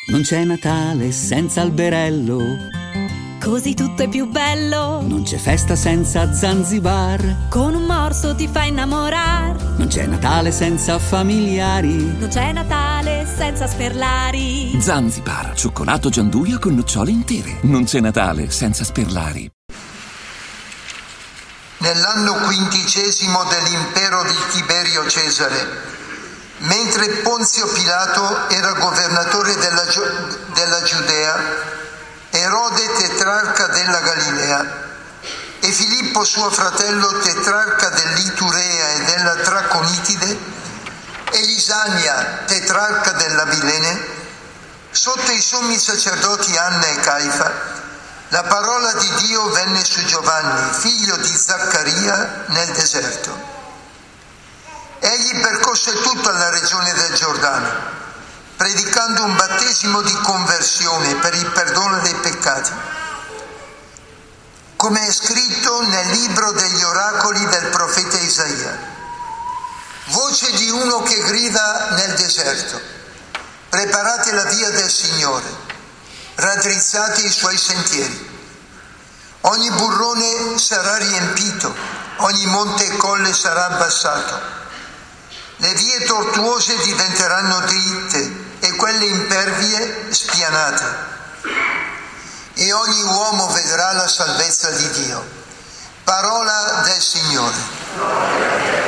Non c'è Natale senza alberello, così tutto è più bello. non c'è festa senza Zanzibar, Con un morso ti fa innamorar. non c'è Natale senza familiari. Non c'è Natale senza sperlari. Zanzibar, cioccolato gianduia con nocciole intere. Non c'è Natale senza sperlari. Nell'anno 15° dell'impero di Tiberio Cesare, mentre Ponzio Pilato era governatore della Giudea, Erode tetrarca della Galilea e Filippo suo fratello tetrarca dell'Iturea e della Traconitide e Lisania tetrarca dell'Abilene, sotto i sommi sacerdoti Anna e Caifa, la parola di Dio venne su Giovanni, figlio di Zaccaria, nel deserto. Egli percorse tutta la regione del Giordano, predicando un battesimo di conversione per il perdono dei peccati, come è scritto nel libro degli oracoli del profeta Isaia. Voce di uno che grida nel deserto: preparate la via del Signore, raddrizzate i suoi sentieri. Ogni burrone sarà riempito, ogni monte e colle sarà abbassato. Le vie tortuose diventeranno dritte e quelle impervie spianate. E ogni uomo vedrà la salvezza di Dio. Parola del Signore.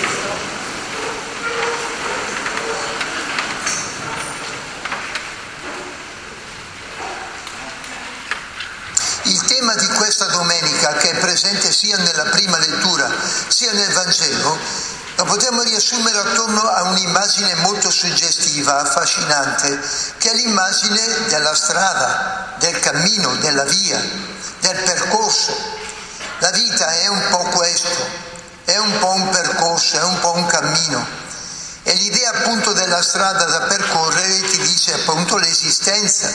Il tema di questa domenica, che è presente sia nella prima lettura sia nel Vangelo, lo potremmo riassumere attorno a un'immagine molto suggestiva, affascinante, che è l'immagine della strada, del cammino, della via, del percorso. La vita è un po' questo, è un po' un percorso, è un po' un cammino. E l'idea appunto della strada da percorrere ti dice appunto l'esistenza.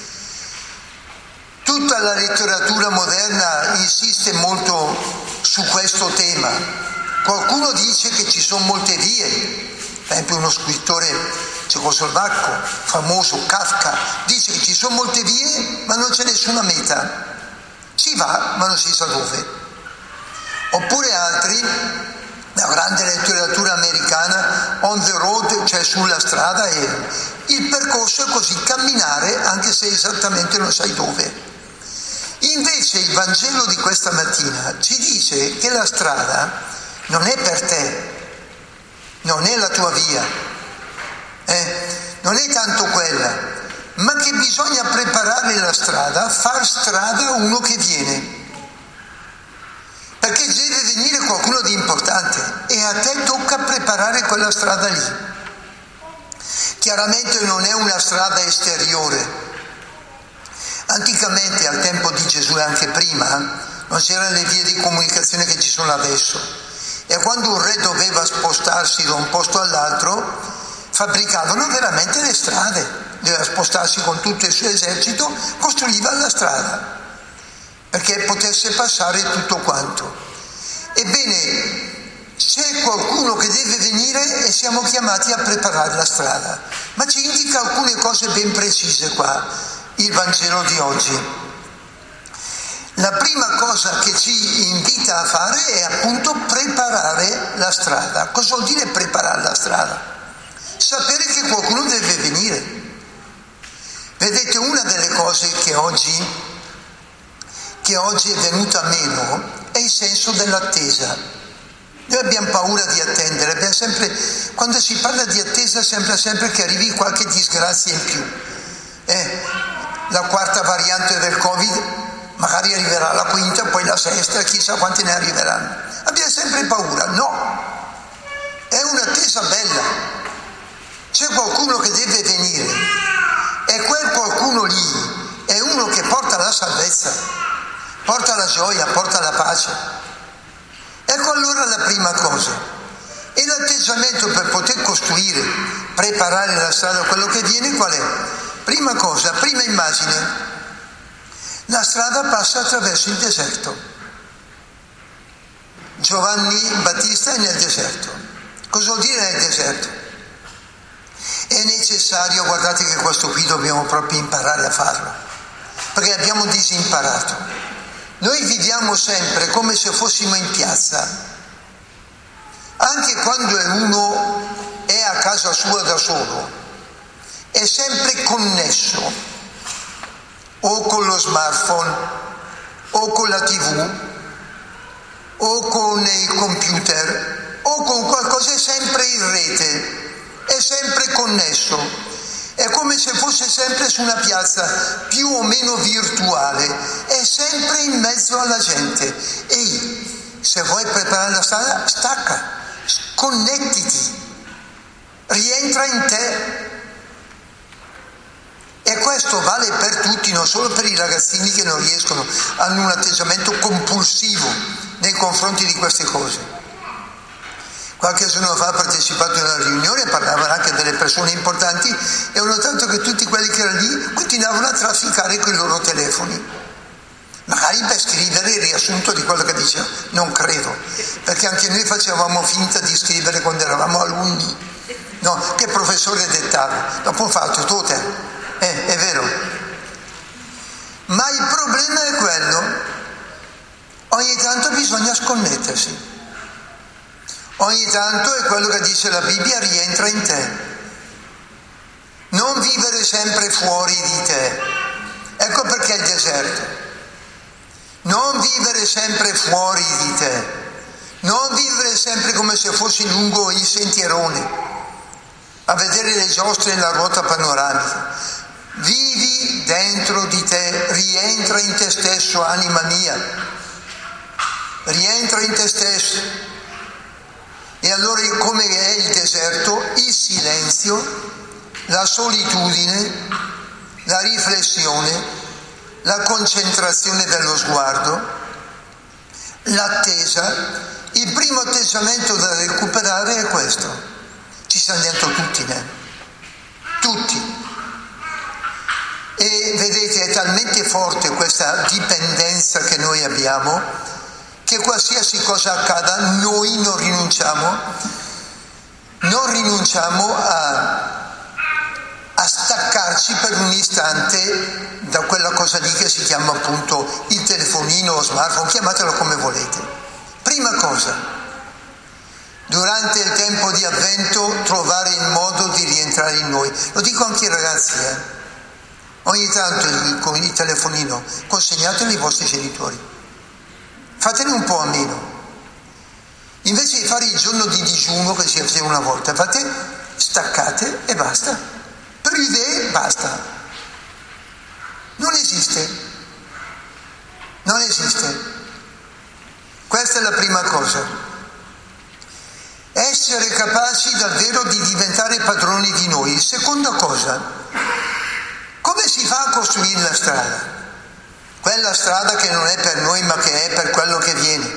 Tutta la letteratura moderna insiste molto su questo tema. Qualcuno dice che ci sono molte vie, per esempio uno scrittore cecoslovacco famoso, Kafka, dice che ci sono molte vie ma non c'è nessuna meta, si va ma non si sa dove. Oppure altri, la grande letteratura americana, on the road, cioè sulla strada, e il percorso è così, camminare anche se esattamente non sai dove. Invece il Vangelo di questa mattina ci dice che la strada non è per te, non è la tua via, non è tanto quella, ma che bisogna preparare la strada, far strada uno che viene, perché deve venire qualcuno di importante e a te tocca preparare quella strada lì. Chiaramente non è una strada esteriore. Anticamente, al tempo di Gesù e anche prima, non c'erano le vie di comunicazione che ci sono adesso. E quando un re doveva spostarsi da un posto all'altro, fabbricavano veramente le strade. Doveva spostarsi con tutto il suo esercito, costruiva la strada, perché potesse passare tutto quanto. Ebbene, c'è qualcuno che deve venire e siamo chiamati a preparare la strada. Ma ci indica alcune cose ben precise qua, il Vangelo di oggi. La prima cosa che ci invita a fare è appunto preparare la strada. Cosa vuol dire preparare la strada? Sapere che qualcuno deve venire. Vedete, una delle cose che oggi è venuta meno è il senso dell'attesa. Noi abbiamo paura di attendere, quando si parla di attesa sembra sempre che arrivi qualche disgrazia in più. La quarta variante del Covid, magari arriverà la quinta, poi la sesta, chissà quante ne arriveranno. Abbiamo sempre paura. No, è un'attesa bella. C'è qualcuno che deve venire e quel qualcuno lì è uno che porta la salvezza, porta la gioia, porta la pace. Ecco allora la prima cosa. E l'atteggiamento per poter costruire, preparare la strada a quello che viene qual è? Prima cosa, prima immagine. La strada passa attraverso il deserto. Giovanni Battista è nel deserto. Cosa vuol dire nel deserto? È necessario, guardate che questo qui dobbiamo proprio imparare a farlo, perché abbiamo disimparato. Noi viviamo sempre come se fossimo in piazza, anche quando uno è a casa sua da solo, è sempre connesso, o con lo smartphone, o con la TV, o con il computer, o con qualcosa, è sempre in rete. È sempre connesso, è come se fosse sempre su una piazza più o meno virtuale, è sempre in mezzo alla gente. Ehi, se vuoi preparare la strada, stacca, connettiti, rientra in te. E questo vale per tutti, non solo per i ragazzini che non riescono, hanno un atteggiamento compulsivo nei confronti di queste cose. Qualche giorno fa ho partecipato a una riunione, parlavano anche delle persone importanti e ho notato che tutti quelli che erano lì continuavano a trafficare con i loro telefoni, magari per scrivere il riassunto di quello che diceva. Non credo, perché anche noi facevamo finta di scrivere quando eravamo alunni, no? Che professore dettava, dopo ho fatto tutto, è vero. Ma il problema è quello, ogni tanto bisogna sconnettersi. Ogni tanto è quello che dice la Bibbia, rientra in te. Non vivere sempre fuori di te. Ecco perché il deserto. Non vivere sempre fuori di te. Non vivere sempre come se fossi lungo il sentierone, a vedere le giostre e la ruota panoramica. Vivi dentro di te, rientra in te stesso, anima mia. Rientra in te stesso. E allora come è il deserto? Il silenzio, la solitudine, la riflessione, la concentrazione dello sguardo, l'attesa. Il primo atteggiamento da recuperare è questo. Ci siamo dentro tutti, tutti. E vedete, è talmente forte questa dipendenza che noi abbiamo, che qualsiasi cosa accada noi non rinunciamo a staccarci per un istante da quella cosa lì che si chiama appunto il telefonino o smartphone, chiamatelo come volete. Prima cosa, durante il tempo di avvento trovare il modo di rientrare in noi. Lo dico anche ai ragazzi, ogni tanto con il telefonino consegnatelo ai vostri genitori. Fatene un po' a meno. Invece di fare il giorno di digiuno che si faceva una volta, staccate e basta. Per idee basta. Non esiste. Questa è la prima cosa. Essere capaci davvero di diventare padroni di noi. Seconda cosa, come si fa a costruire la strada? Quella strada che non è per noi ma che è per quello che viene.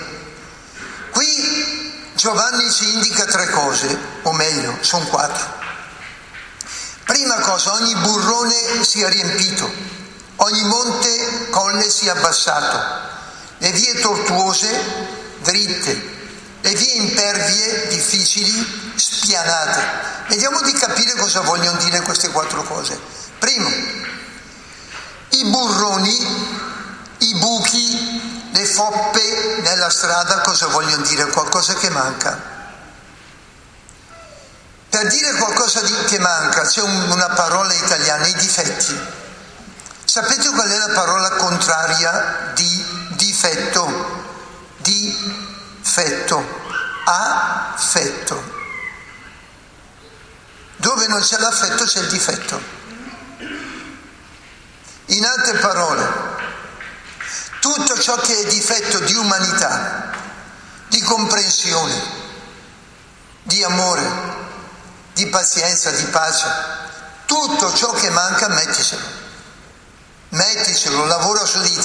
Qui Giovanni ci indica 3 cose, o meglio, sono 4. Prima cosa, ogni burrone sia riempito, ogni monte colle sia abbassato, le vie tortuose dritte, le vie impervie difficili spianate. Vediamo di capire cosa vogliono dire queste 4 cose. Primo, i burroni, i buchi, le foppe nella strada cosa vogliono dire? Qualcosa che manca. Per dire qualcosa che manca c'è una parola italiana, i difetti. Sapete qual è la parola contraria di difetto? Difetto. Affetto. Dove non c'è l'affetto c'è il difetto. In altre parole, tutto ciò che è difetto di umanità, di comprensione, di amore, di pazienza, di pace, tutto ciò che manca metticelo, lavora su di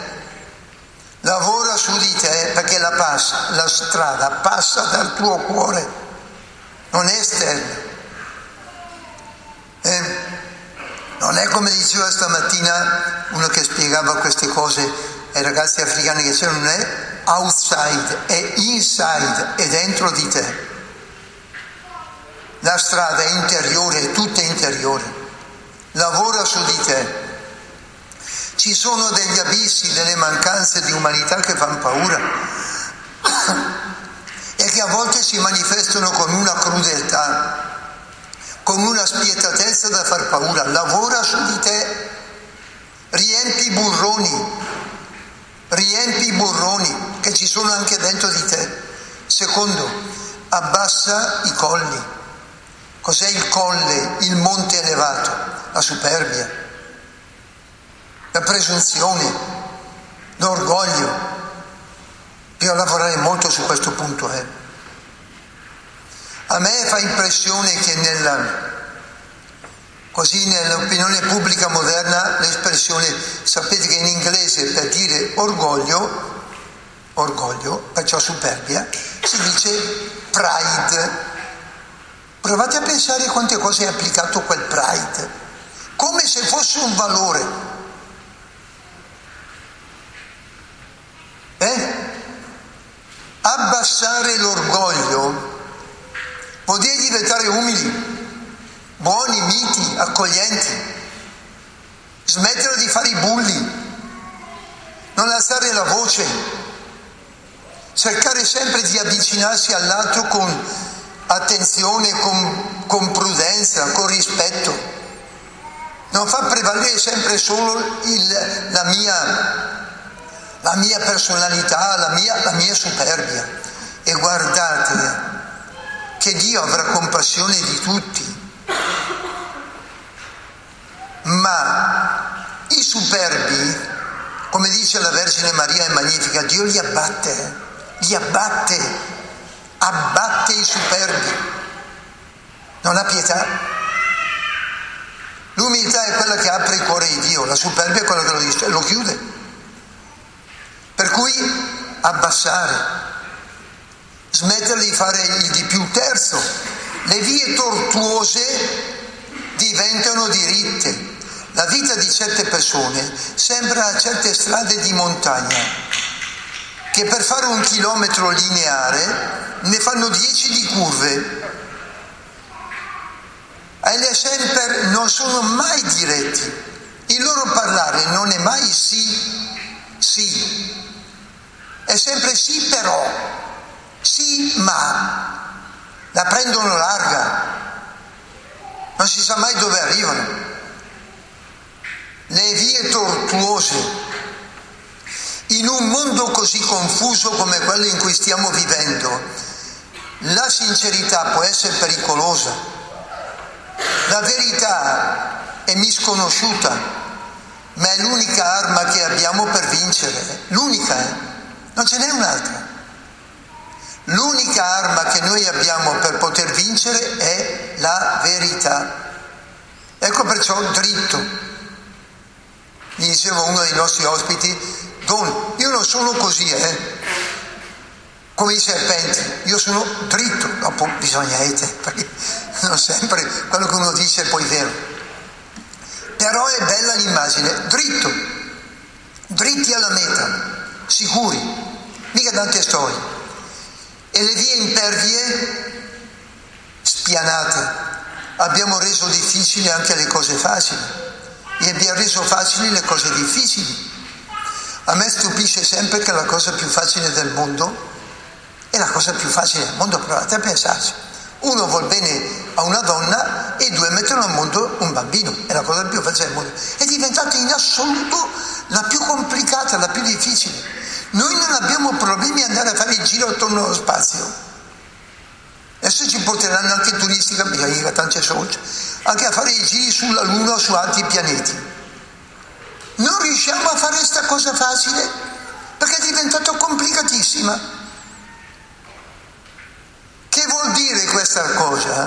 te perché la strada passa dal tuo cuore, non è esterna. Non è come diceva stamattina uno che spiegava queste cose ai ragazzi africani che c'erano, non è outside, è inside, è dentro di te. La strada è interiore, è tutta interiore. Lavora su di te. Ci sono degli abissi, delle mancanze di umanità che fanno paura e che a volte si manifestano con una crudeltà, con una spietatezza da far paura. Lavora su di te, riempi i burroni che ci sono anche dentro di te. Secondo, abbassa i colli. Cos'è il colle? Il monte elevato, la superbia, la presunzione, l'orgoglio. Bisogna lavorare molto su questo punto. A me fa impressione che nell'opinione pubblica moderna l'espressione, sapete che in inglese per dire orgoglio, perciò superbia, si dice pride. Provate a pensare quante cose è applicato quel pride, come se fosse un valore. Abbassare l'orgoglio vuol dire diventare umili, buoni, miti, accoglienti, smettere di fare i bulli, non alzare la voce, cercare sempre di avvicinarsi all'altro con attenzione, con prudenza, con rispetto, non far prevalere sempre solo la mia personalità, la mia superbia. E guardate che Dio avrà compassione di tutti, ma i superbi, come dice la Vergine Maria in Magnifica, Dio li abbatte, abbatte i superbi, non ha pietà. L'umiltà è quella che apre il cuore di Dio, la superbia è quella che lo chiude. Per cui abbassare, smettere di fare il di più. Terzo, le vie tortuose diventano diritte. La vita di certe persone sembra a certe strade di montagna che per fare 1 chilometro lineare ne fanno 10 di curve. E le sempre non sono mai diretti. Il loro parlare non è mai sì, è sempre sì però, sì ma, la prendono larga, non si sa mai dove arrivano. Le vie tortuose. In un mondo così confuso come quello in cui stiamo vivendo, la sincerità può essere pericolosa, la verità è misconosciuta, ma è l'unica arma che abbiamo per vincere, l'unica, non ce n'è un'altra. L'unica arma che noi abbiamo per poter vincere è la verità. Ecco perciò dritto. Mi diceva uno dei nostri ospiti, Don, io non sono così, come i serpenti, io sono dritto, dopo bisogna perché non sempre quello che uno dice è poi vero. Però è bella l'immagine, dritto, dritti alla meta, sicuri, mica tante storie. E le vie impervie, spianate, abbiamo reso difficili anche le cose facili e abbiamo reso facili le cose difficili. A me stupisce sempre che la cosa più facile del mondo è la cosa più facile del mondo, provate a pensarci. Uno vuol bene a una donna e 2 mettono al mondo un bambino, è la cosa più facile del mondo. È diventata in assoluto la più complicata, la più difficile. Noi non abbiamo problemi ad andare a fare il giro attorno allo spazio. Adesso ci porteranno anche turistica, mica tanti soldi, anche a fare i giri sulla Luna o su altri pianeti. Non riusciamo a fare questa cosa facile perché è diventata complicatissima. Che vuol dire questa cosa?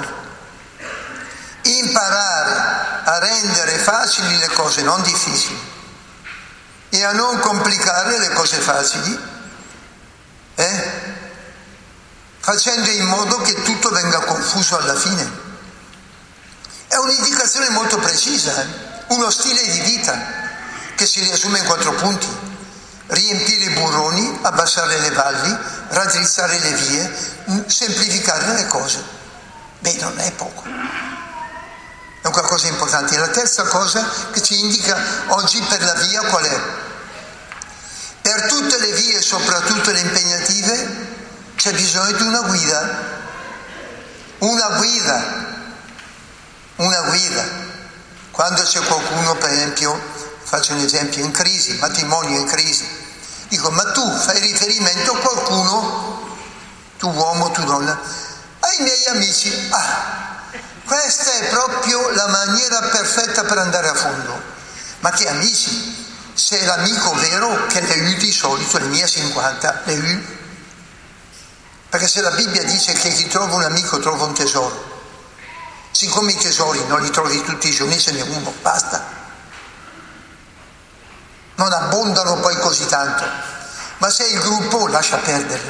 Imparare a rendere facili le cose non difficili e a non complicare le cose facili, facendo in modo che tutto venga confuso alla fine. È un'indicazione molto precisa, uno stile di vita che si riassume in 4 punti: riempire i burroni, abbassare le valli, raddrizzare le vie, semplificare le cose. non è poco. È un qualcosa di importante. E la terza cosa che ci indica oggi per la via qual è? Per tutte le vie, soprattutto le impegnative, c'è bisogno di una guida. Una guida. Quando c'è qualcuno, per esempio, faccio un esempio, in crisi, matrimonio in crisi, dico, ma tu fai riferimento a qualcuno, tu uomo, tu donna, ai miei amici. Questa è proprio la maniera perfetta per andare a fondo. Ma che amici? Se è l'amico vero che le aiuti solito, le mie 50, le aiuti. Perché se la Bibbia dice che chi trova un amico trova un tesoro, siccome i tesori non li trovi tutti i giorni, ce n'è uno, basta. Non abbondano poi così tanto. Ma se è il gruppo, lascia perdere.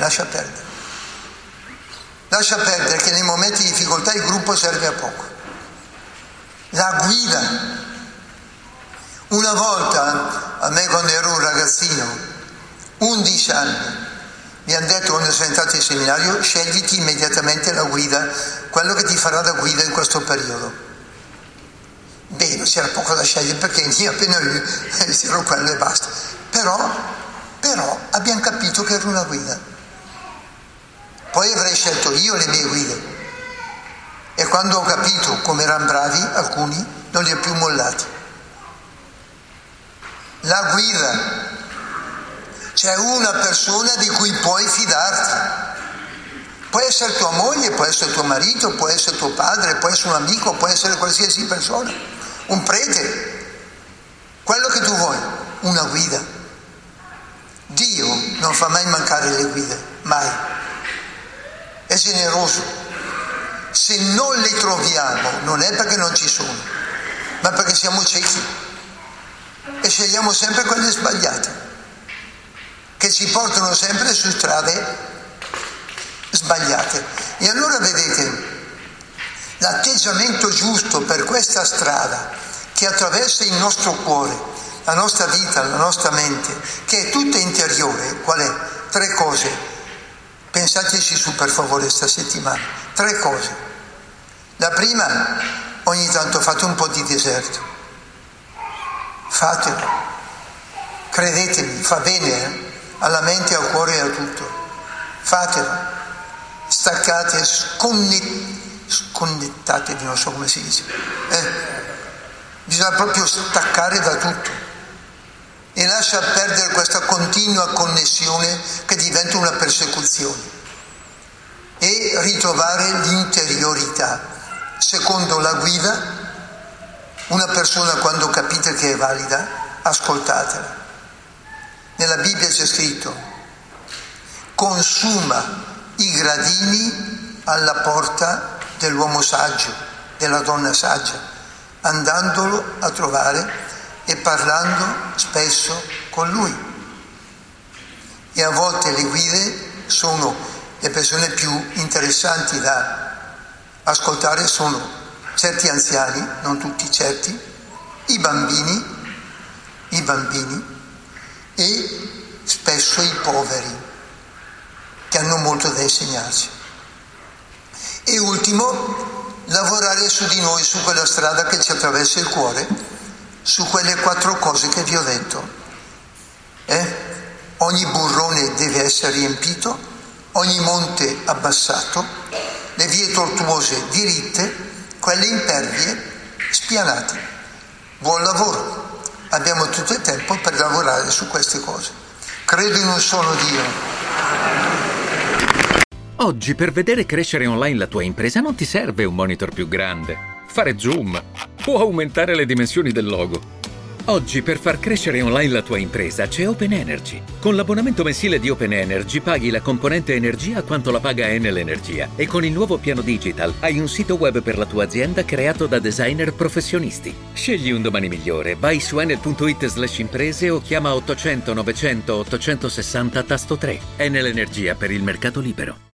Lascia perdere che nei momenti di difficoltà il gruppo serve a poco. La guida. Una volta, a me quando ero un ragazzino, 11 anni, mi hanno detto quando sono entrato in seminario, scegliti immediatamente la guida, quello che ti farà da guida in questo periodo. Non c'era poco da scegliere perché io appena ero quello e basta. Però abbiamo capito che era una guida. Poi avrei scelto io le mie guide. E quando ho capito come erano bravi alcuni, non li ho più mollati. La guida. C'è una persona di cui puoi fidarti. Può essere tua moglie, può essere tuo marito, può essere tuo padre, può essere un amico, può essere qualsiasi persona, un prete, quello che tu vuoi, una guida. Dio non fa mai mancare le guide, mai. È generoso. Se non le troviamo, non è perché non ci sono, ma perché siamo ciechi e scegliamo sempre quelle sbagliate, che ci portano sempre su strade sbagliate. E allora vedete, l'atteggiamento giusto per questa strada che attraversa il nostro cuore, la nostra vita, la nostra mente, che è tutta interiore, qual è? 3 cose. Pensateci su per favore sta settimana. 3 cose. La prima, ogni tanto fate un po' di deserto. Fatelo. Credetemi, fa bene, alla mente, al cuore e a tutto. Fatelo. Staccate, sconnettate, non so come si dice. Bisogna proprio staccare da tutto e lascia perdere questa continua connessione che diventa una persecuzione e ritrovare l'interiorità. Secondo la guida, una persona quando capite che è valida, ascoltatela. Nella Bibbia c'è scritto: consuma i gradini alla porta dell'uomo saggio, della donna saggia, andandolo a trovare e parlando spesso con lui. E a volte le guide sono le persone più interessanti da ascoltare, sono certi anziani, non tutti certi, i bambini e spesso i poveri, che hanno molto da insegnarci. E ultimo, lavorare su di noi, su quella strada che ci attraversa il cuore, su quelle 4 cose che vi ho detto. Ogni burrone deve essere riempito, ogni monte abbassato, le vie tortuose diritte, quelle impervie spianate. Buon lavoro. Abbiamo tutto il tempo per lavorare su queste cose. Credo in un solo Dio. Oggi per vedere crescere online la tua impresa non ti serve un monitor più grande, fare zoom o aumentare le dimensioni del logo. Oggi per far crescere online la tua impresa c'è Open Energy. Con l'abbonamento mensile di Open Energy paghi la componente energia quanto la paga Enel Energia e con il nuovo piano digital hai un sito web per la tua azienda creato da designer professionisti. Scegli un domani migliore, vai su enel.it/imprese o chiama 800 900 860 tasto 3. Enel Energia per il mercato libero.